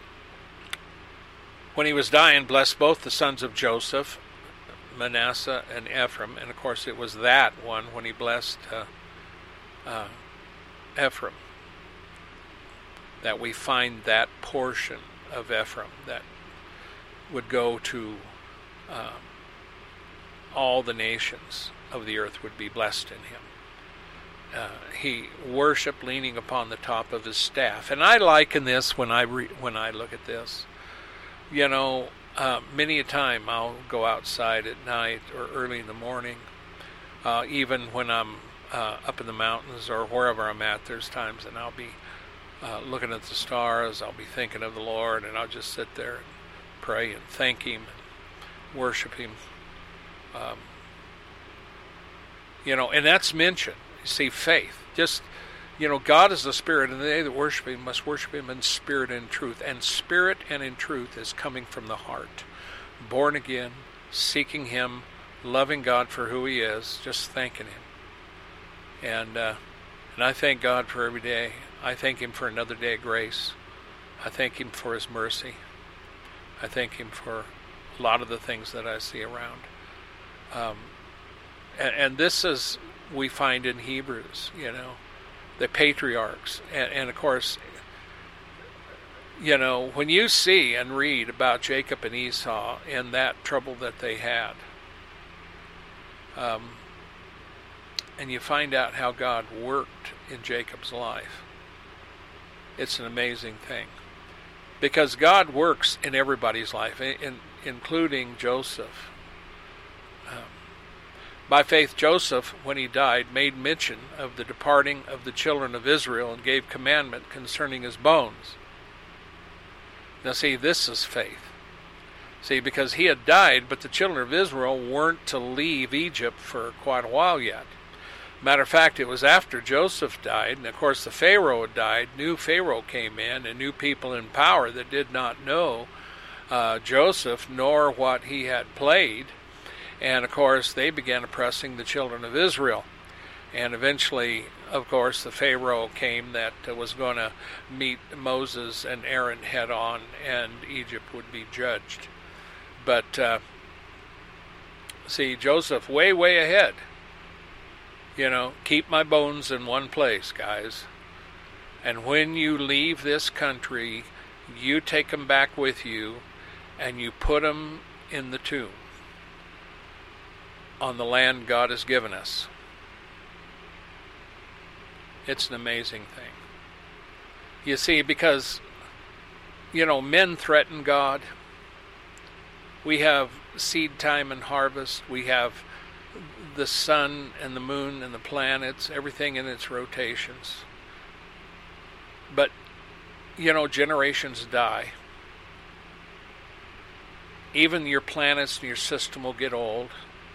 when he was dying, blessed both the sons of Joseph, Manasseh and Ephraim. And of course it was that one when he blessed uh, uh, Ephraim that we find that portion of Ephraim that would go to um, all the nations of the earth would be blessed in him. Uh, he worshipped leaning upon the top of his staff. And I liken this when I re- when I look at this. You know, uh, many a time I'll go outside at night or early in the morning, uh, even when I'm uh, up in the mountains or wherever I'm at, there's times that I'll be Uh, looking at the stars, I'll be thinking of the Lord, and I'll just sit there and pray and thank Him and worship Him. Um, you know, and that's mentioned. You see, faith. Just, you know, God is the Spirit, and they that worship Him must worship Him in spirit and truth. And spirit and in truth is coming from the heart. Born again, seeking Him, loving God for who He is, just thanking Him. And, uh, and I thank God for every day. I thank Him for another day of grace. I thank Him for His mercy. I thank Him for a lot of the things that I see around. Um, and, and this is, we find in Hebrews, you know, the patriarchs. And, and of course, you know, when you see and read about Jacob and Esau and that trouble that they had, um, and you find out how God worked in Jacob's life, it's an amazing thing, because God works in everybody's life, in, including Joseph. Um, by faith, Joseph, when he died, made mention of the departing of the children of Israel and gave commandment concerning his bones. Now see, this is faith. See, because he had died, but the children of Israel weren't to leave Egypt for quite a while yet. Matter of fact, it was after Joseph died, and of course the Pharaoh had died, new Pharaoh came in, and new people in power that did not know uh, Joseph nor what he had played. And of course they began oppressing the children of Israel. And eventually, of course, the Pharaoh came that uh, was going to meet Moses and Aaron head on, and Egypt would be judged. But uh, see, Joseph way, way ahead. You know, keep my bones in one place, guys. And when you leave this country, you take them back with you and you put them in the tomb on the land God has given us. It's an amazing thing. You see, because, you know, men threaten God. We have seed time and harvest. We have the sun and the moon and the planets, everything in its rotations. But, you know, generations die. Even your planets and your system will get old.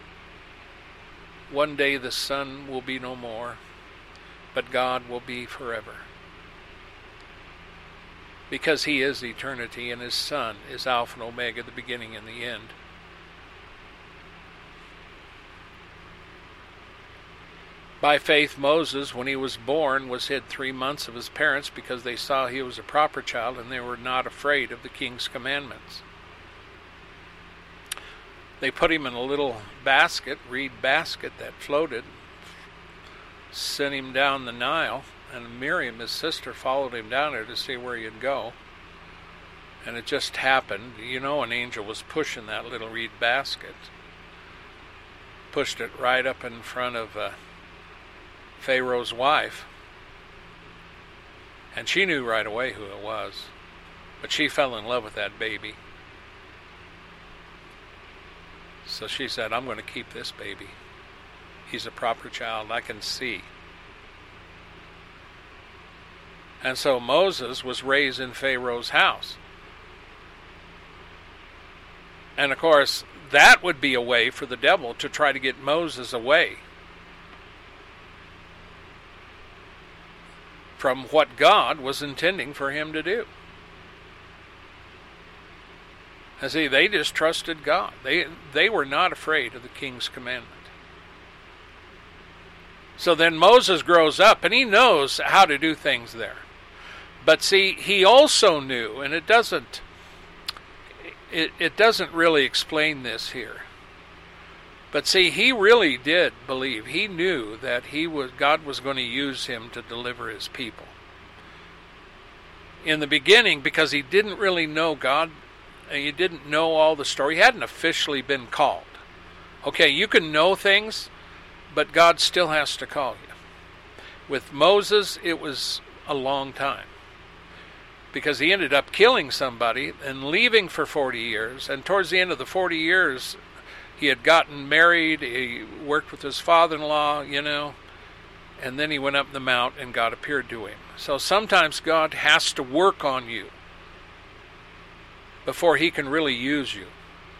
One day the sun will be no more, but God will be forever. Because he is eternity, and his Son is Alpha and Omega, the beginning and the end. By faith, Moses, when he was born, was hid three months of his parents because they saw he was a proper child and they were not afraid of the king's commandments. They put him in a little basket, reed basket, that floated, sent him down the Nile, and Miriam, his sister, followed him down there to see where he'd go. And it just happened, you know, an angel was pushing that little reed basket, pushed it right up in front of uh, Pharaoh's wife, and she knew right away who it was, but she fell in love with that baby. So she said, I'm going to keep this baby. He's a proper child, I can see. And so Moses was raised in Pharaoh's house. And of course, that would be a way for the devil to try to get Moses away from what God was intending for him to do. And see, they just trusted God. They, they were not afraid of the king's commandment. So then Moses grows up and he knows how to do things there. But see, he also knew, and it doesn't it, it doesn't really explain this here. But see, he really did believe. He knew that he was God was going to use him to deliver his people. In the beginning, because he didn't really know God, and he didn't know all the story, he hadn't officially been called. Okay, you can know things, but God still has to call you. With Moses, it was a long time, because he ended up killing somebody and leaving for forty years, and towards the end of the forty years, he had gotten married, he worked with his father-in-law, you know, and then he went up the mount and God appeared to him. So sometimes God has to work on you before he can really use you.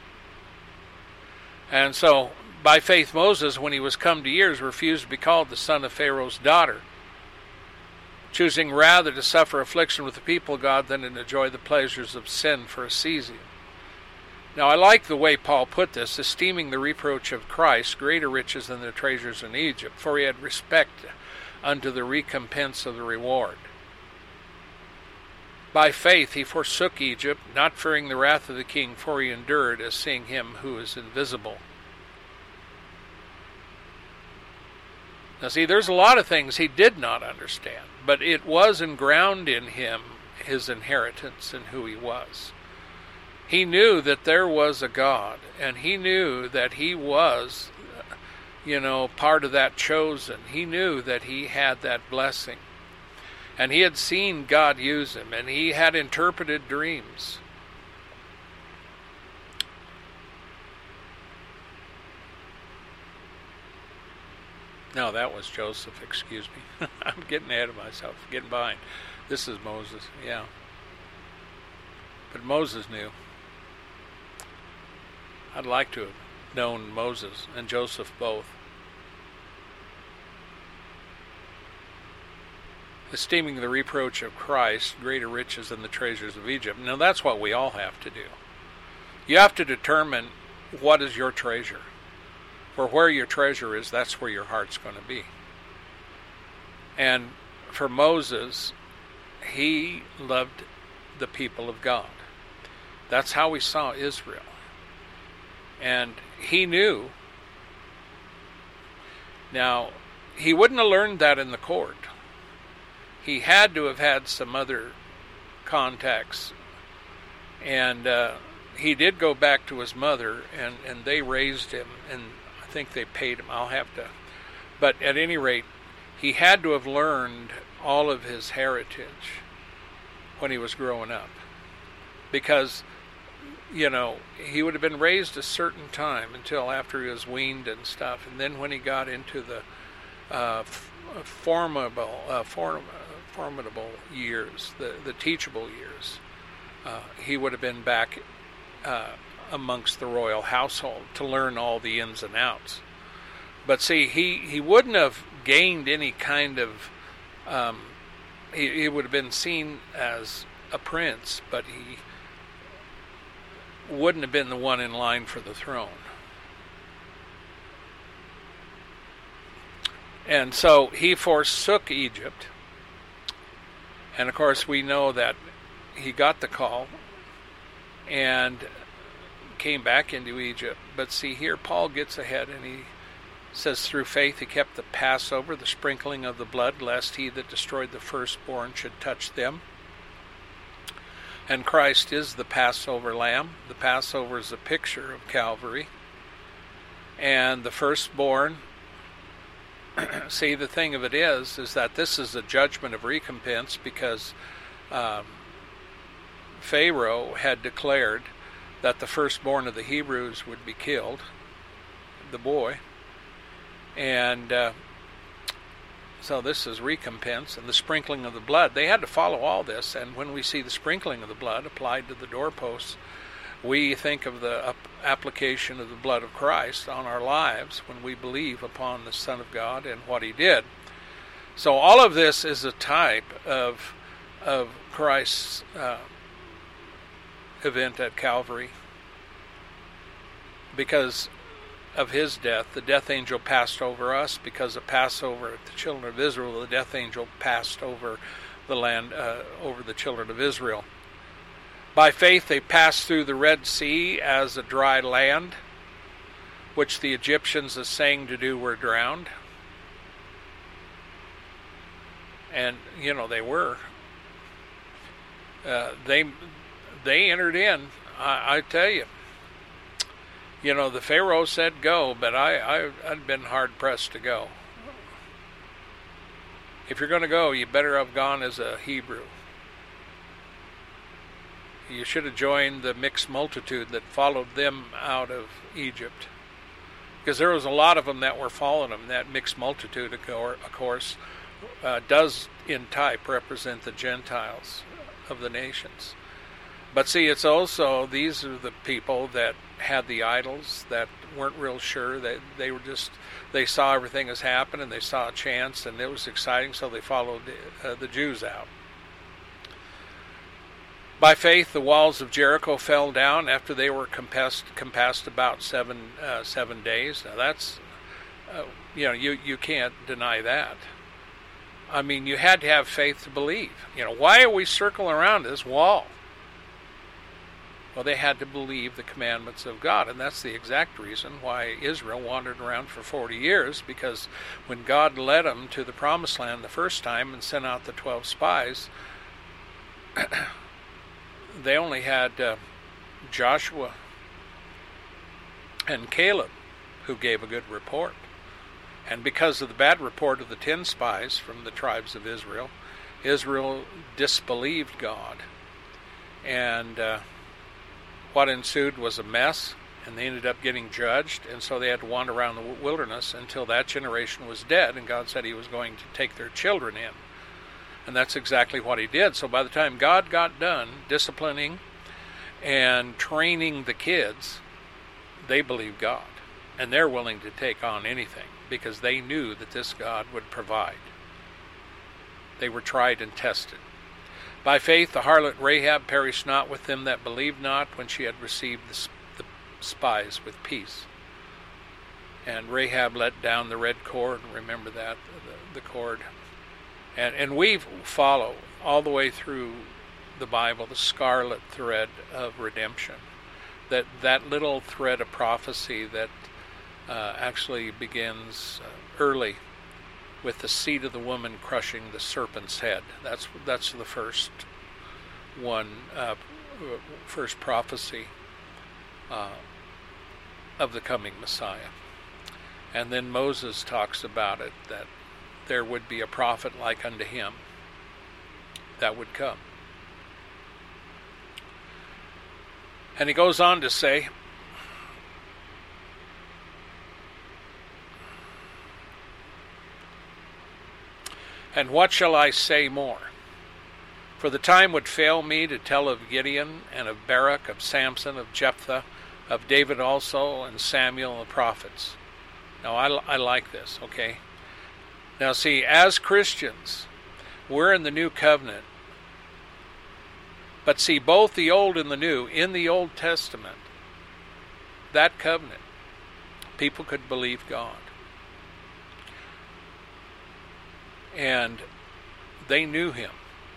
And so, by faith, Moses, when he was come to years, refused to be called the son of Pharaoh's daughter, choosing rather to suffer affliction with the people of God than to enjoy the pleasures of sin for a season. Now, I like the way Paul put this, esteeming the reproach of Christ greater riches than the treasures in Egypt, for he had respect unto the recompense of the reward. By faith he forsook Egypt, not fearing the wrath of the king, for he endured as seeing him who is invisible. Now see, there's a lot of things he did not understand, but it was engrounded in him, his inheritance and who he was. He knew that there was a God, and he knew that he was, you know, part of that chosen. He knew that he had that blessing. And he had seen God use him, and he had interpreted dreams. No, that was Joseph, excuse me. I'm getting ahead of myself, getting behind. This is Moses, yeah. But Moses knew. I'd like to have known Moses and Joseph both. Esteeming the reproach of Christ greater riches than the treasures of Egypt. Now that's what we all have to do. You have to determine what is your treasure. For where your treasure is, that's where your heart's going to be. And for Moses, he loved the people of God. That's how we saw Israel. And he knew. Now, he wouldn't have learned that in the court. He had to have had some other contacts. And uh, he did go back to his mother, and, and they raised him, and I think they paid him. I'll have to. But at any rate, he had to have learned all of his heritage when he was growing up. Because, you know, he would have been raised a certain time until after he was weaned and stuff. And then when he got into the uh, formidable, uh, form, formidable years, the, the teachable years, uh, he would have been back uh, amongst the royal household to learn all the ins and outs. But see, he, he wouldn't have gained any kind of, um, he, he would have been seen as a prince, but he wouldn't have been the one in line for the throne. And so he forsook Egypt. And of course we know that he got the call and came back into Egypt. But see, here Paul gets ahead and he says, through faith he kept the Passover, the sprinkling of the blood, lest he that destroyed the firstborn should touch them. And Christ is the Passover lamb. The Passover is a picture of Calvary. And the firstborn, see, the thing of it is, is that this is a judgment of recompense, because um, Pharaoh had declared that the firstborn of the Hebrews would be killed, the boy. And uh, so this is recompense, and the sprinkling of the blood. They had to follow all this, and when we see the sprinkling of the blood applied to the doorposts, we think of the application of the blood of Christ on our lives when we believe upon the Son of God and what he did. So all of this is a type of of Christ's uh, event at Calvary. Because of his death, the death angel passed over us. Because of Passover at the children of Israel, the death angel passed over the land, uh, over the children of Israel. By faith they passed through the Red Sea as a dry land, which the Egyptians, essaying to do, were drowned. And, you know, they were. Uh, they they entered in, I, I tell you. You know, the Pharaoh said go, but I, I, I'd been hard-pressed to go. If you're going to go, you better have gone as a Hebrew. You should have joined the mixed multitude that followed them out of Egypt. Because there was a lot of them that were following them. That mixed multitude, of course, uh, does in type represent the Gentiles of the nations. But see, it's also, these are the people that had the idols, that weren't real sure. They, they were just, they saw everything as happening, they saw a chance, and it was exciting, so they followed uh, the Jews out. By faith, the walls of Jericho fell down after they were compassed, compassed about seven uh, seven days. Now that's, uh, you know, you, you can't deny that. I mean, you had to have faith to believe. You know, why are we circling around this wall? Well, they had to believe the commandments of God, and that's the exact reason why Israel wandered around for forty years, because when God led them to the Promised Land the first time and sent out the twelve spies, they only had uh, Joshua and Caleb who gave a good report. And because of the bad report of the ten spies from the tribes of Israel, Israel disbelieved God. And uh, what ensued was a mess, and they ended up getting judged, and so they had to wander around the wilderness until that generation was dead, and God said he was going to take their children in. And that's exactly what he did. So by the time God got done disciplining and training the kids, they believed God. And they're willing to take on anything because they knew that this God would provide. They were tried and tested. By faith, the harlot Rahab perished not with them that believed not, when she had received the, the spies with peace. And Rahab let down the red cord. Remember that, the, the cord. And, and we follow all the way through the Bible the scarlet thread of redemption. That, that little thread of prophecy that uh, actually begins uh, early with the seed of the woman crushing the serpent's head. That's that's the first one, uh, first prophecy uh, of the coming Messiah. And then Moses talks about it, that there would be a prophet like unto him that would come. And he goes on to say, and what shall I say more? For the time would fail me to tell of Gideon, and of Barak, of Samson, of Jephthah, of David also, and Samuel, and the prophets. Now, I, I like this, okay? Now, see, as Christians, we're in the new covenant. But see, both the Old and the New, in the Old Testament, that covenant, people could believe God. And they knew him.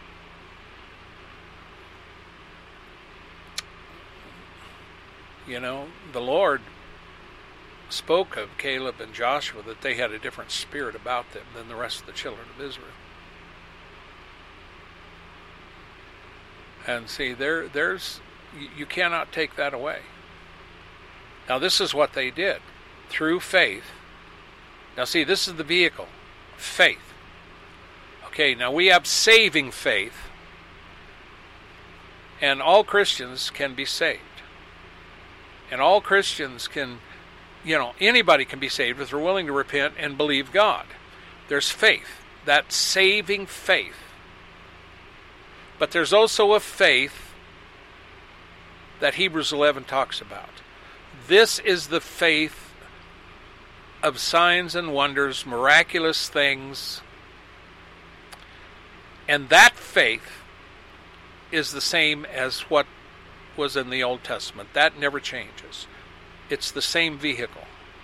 You know, the Lord spoke of Caleb and Joshua that they had a different spirit about them than the rest of the children of Israel. And see, there, there's you cannot take that away. Now, this is what they did through faith. Now, see, this is the vehicle, faith. Okay, now we have saving faith, and all Christians can be saved. And all Christians can, you know, anybody can be saved if they're willing to repent and believe God. There's faith, that saving faith. But there's also a faith that Hebrews eleven talks about. This is the faith of signs and wonders, miraculous things. And that faith is the same as what was in the Old Testament. That never changes. It's the same vehicle.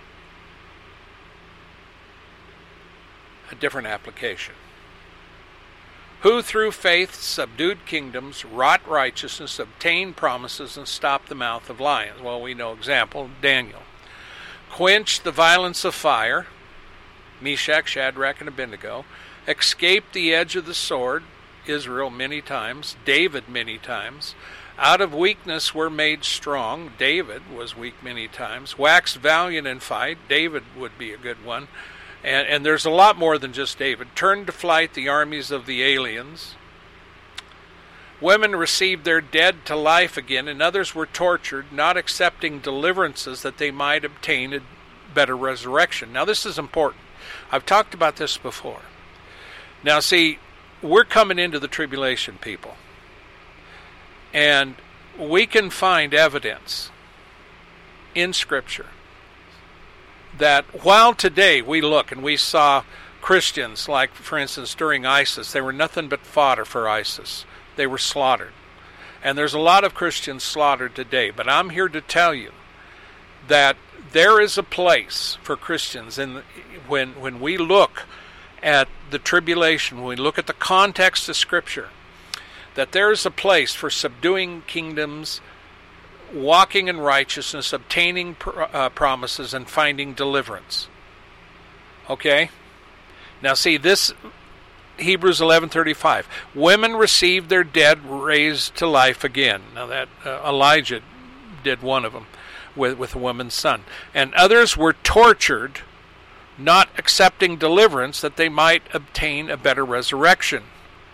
A different application. Who through faith subdued kingdoms, wrought righteousness, obtained promises, and stopped the mouth of lions. Well, we know example, Daniel. Quenched the violence of fire, Meshach, Shadrach, and Abednego. Escaped the edge of the sword, Israel many times, David many times. Out of weakness were made strong, David was weak many times. Waxed valiant in fight, David would be a good one. And, and there's a lot more than just David. Turned to flight the armies of the aliens. Women received their dead to life again, and others were tortured, not accepting deliverances that they might obtain a better resurrection. Now, this is important. I've talked about this before. Now, see, we're coming into the tribulation, people. And we can find evidence in Scripture that while today we look and we saw Christians, like, for instance, during ISIS, they were nothing but fodder for ISIS. They were slaughtered. And there's a lot of Christians slaughtered today. But I'm here to tell you that there is a place for Christians in the, when when we look at the tribulation, when we look at the context of Scripture, that there is a place for subduing kingdoms, walking in righteousness, obtaining pr- uh, promises, and finding deliverance. Okay? Now see, this, Hebrews eleven thirty-five. Women received their dead raised to life again. Now that, uh, Elijah did one of them with, with a woman's son. And others were tortured, not accepting deliverance that they might obtain a better resurrection.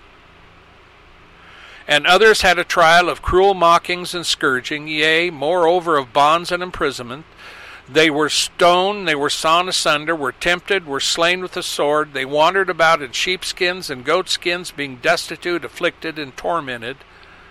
And others had a trial of cruel mockings and scourging, yea, moreover of bonds and imprisonment. They were stoned, they were sawn asunder, were tempted, were slain with the sword. They wandered about in sheepskins and goatskins, being destitute, afflicted, and tormented.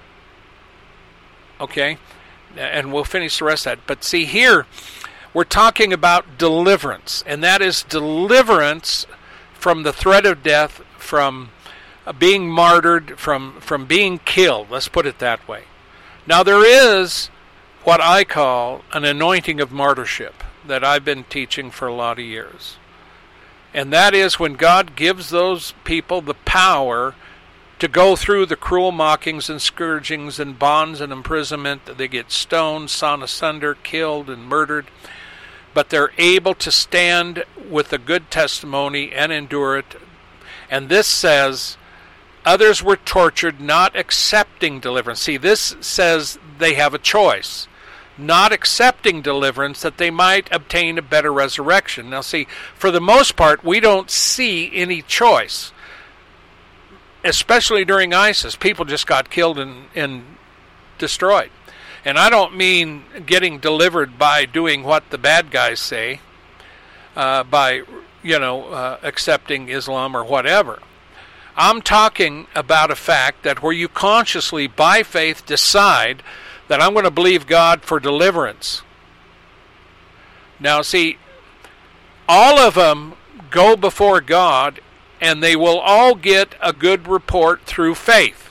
Okay, and we'll finish the rest of that. But see here, we're talking about deliverance, and that is deliverance from the threat of death, from being martyred, from, from being killed. Let's put it that way. Now there is what I call an anointing of martyrship that I've been teaching for a lot of years. And that is when God gives those people the power to go through the cruel mockings and scourgings and bonds and imprisonment. They get stoned, sawn asunder, killed, and murdered. but they're able to stand with a good testimony and endure it. And this says, others were tortured, not accepting deliverance. See, this says they have a choice. Not accepting deliverance, that they might obtain a better resurrection. Now see, for the most part, we don't see any choice. Especially during ISIS, people just got killed and, and destroyed. And I don't mean getting delivered by doing what the bad guys say, uh, by, you know, uh, accepting Islam or whatever. I'm talking about a fact that where you consciously, by faith, decide that I'm going to believe God for deliverance. Now, see, all of them go before God, and they will all get a good report through faith.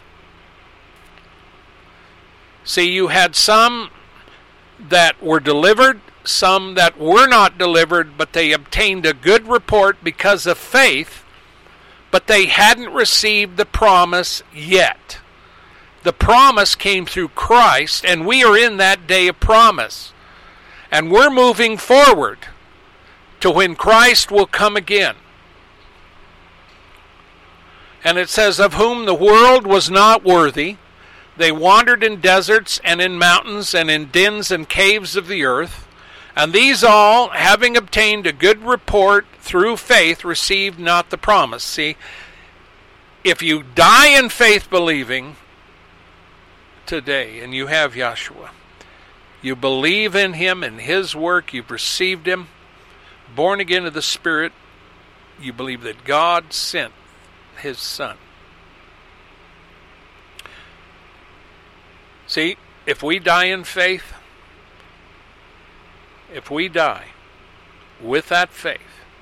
See, you had some that were delivered, some that were not delivered, but they obtained a good report because of faith, but they hadn't received the promise yet. The promise came through Christ, and we are in that day of promise. And we're moving forward to when Christ will come again. And it says, of whom the world was not worthy, they wandered in deserts and in mountains and in dens and caves of the earth. And these all, having obtained a good report through faith, received not the promise. See, if you die in faith believing today, and you have Yahshua, you believe in him and his work, you've received him, born again of the Spirit, you believe that God sent his Son. See, if we die in faith, if we die with that faith,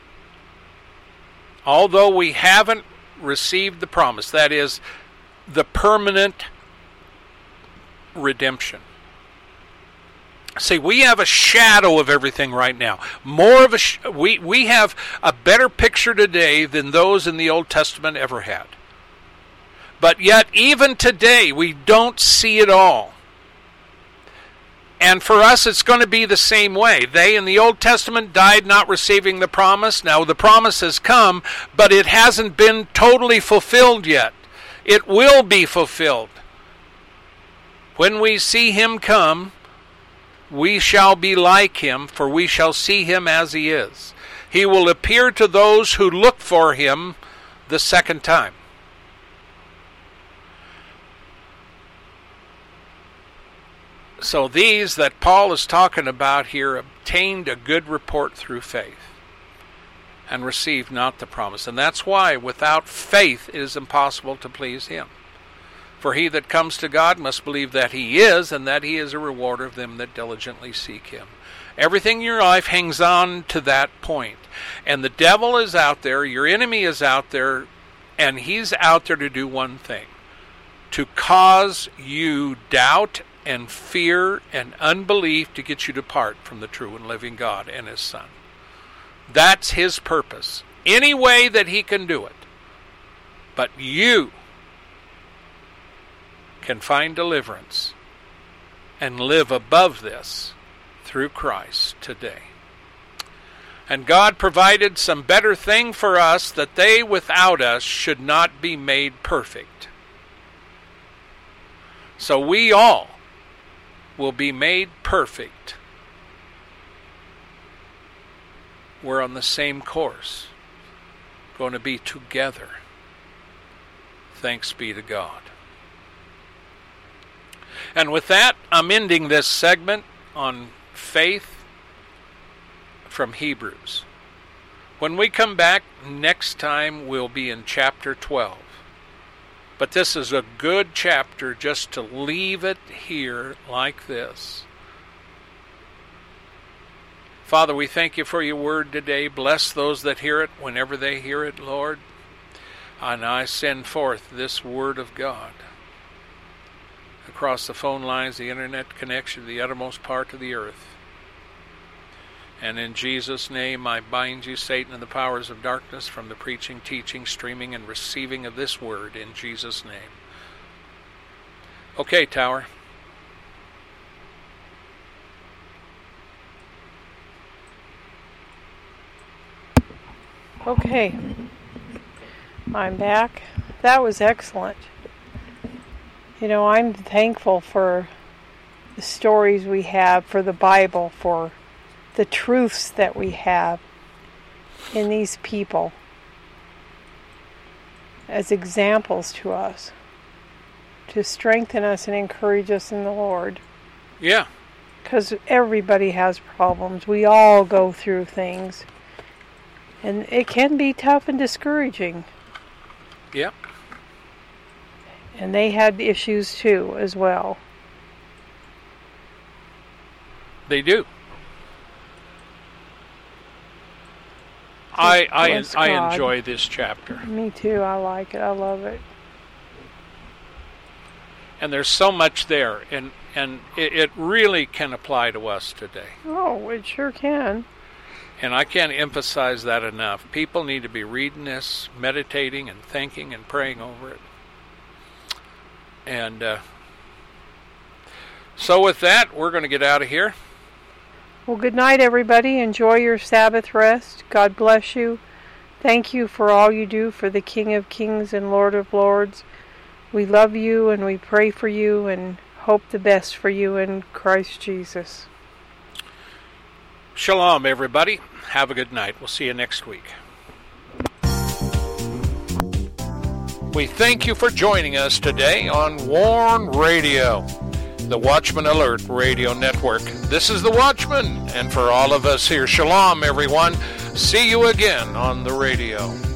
although we haven't received the promise, that is, the permanent redemption. See, we have a shadow of everything right now. More of a sh- we we have a better picture today than those in the Old Testament ever had. But yet, even today, we don't see it all. And for us, it's going to be the same way. They in the Old Testament died not receiving the promise. Now, the promise has come, but it hasn't been totally fulfilled yet. It will be fulfilled. When we see him come, we shall be like him, for we shall see him as he is. He will appear to those who look for him the second time. So these that Paul is talking about here obtained a good report through faith and received not the promise. And that's why without faith it is impossible to please him. For he that comes to God must believe that he is, and that he is a rewarder of them that diligently seek him. Everything in your life hangs on to that point. And the devil is out there, your enemy is out there, and he's out there to do one thing: to cause you doubt and fear and unbelief, to get you to depart from the true and living God and his Son. That's his purpose. Any way that he can do it. But you can find deliverance and live above this through Christ today. And God provided some better thing for us, that they without us should not be made perfect. So we all will be made perfect. We're on the same course, going to be together. Thanks be to God. And with that, I'm ending this segment on faith from Hebrews. When we come back next time, we'll be in chapter twelve. But this is a good chapter just to leave it here like this. Father, we thank you for your word today. Bless those that hear it whenever they hear it, Lord. And I send forth this word of God across the phone lines, the internet connection to the uttermost part of the earth. And in Jesus' name, I bind you, Satan, and the powers of darkness, from the preaching, teaching, streaming, and receiving of this word in Jesus' name. Okay, Tower. Okay, I'm back. That was excellent. You know, I'm thankful for the stories we have, for the Bible, for the truths that we have in these people as examples to us, to strengthen us and encourage us in the Lord. Yeah. Because everybody has problems. We all go through things. And it can be tough and discouraging. Yep. And they had issues too, as well. They do. I I I enjoy this chapter. Me too. I like it. I love it. And there's so much there, and and it, it really can apply to us today. Oh, it sure can. And I can't emphasize that enough. People need to be reading this, meditating and thinking and praying over it. And uh, so with that, we're going to get out of here. Well, good night, everybody. Enjoy your Sabbath rest. God bless you. Thank you for all you do for the King of Kings and Lord of Lords. We love you and we pray for you and hope the best for you in Christ Jesus. Shalom, everybody. Have a good night. We'll see you next week. We thank you for joining us today on Warn Radio, the Watchman Alert Radio Network. This is the Watchman, and for all of us here, shalom, everyone. See you again on the radio.